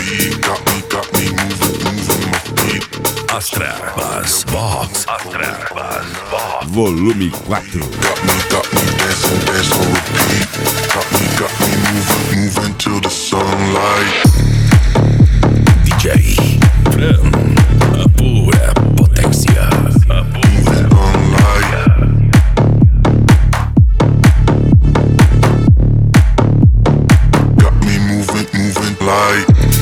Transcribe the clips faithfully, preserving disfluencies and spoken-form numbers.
beat, got me, got me moving, moving my feet. Astra Bass Box. Astra Bass Box. Volume quatro. Got me, got me dancing, dance on repeat. Got me, got me moving, moving till the sunlight. D J Fran, a pura potência. A pura Sunlight. Got me moving, moving light.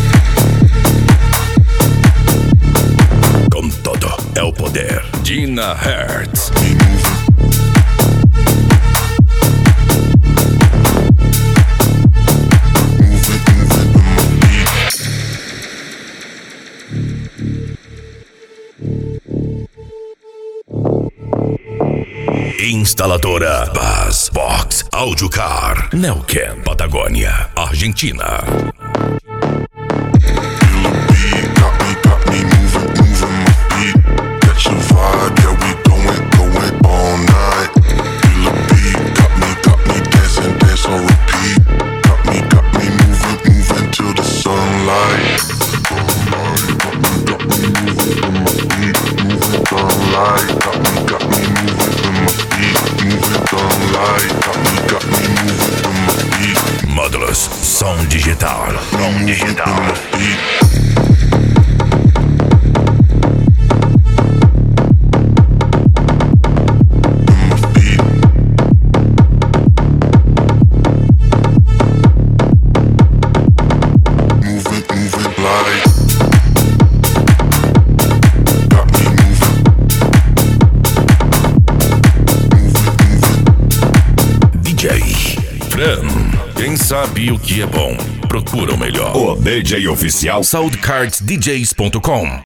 Com todo é o poder. Dina Hertz. Me moving. Moving, moving with my feet. Instaladora Bass Box Audiocar. Neuquén, Patagônia, Argentina. Feel the beat, got me, got me moving, moving my feet. Catch the vibe, yeah, we going, going all night. Feel the beat, got me, got me dancing, dance on repeat. Got me, got me moving, moving till the sunlight. Sunlight, got me, got me moving with my feet, moving sunlight. Got me, got me moving with my feet, moving sunlight. Got me, got me moving with my feet. Módulos Som Digital. Som Moving with Digital. my feet. D J Fran. Quem sabe o que é bom, procura o melhor. O D J oficial soundcards d js ponto com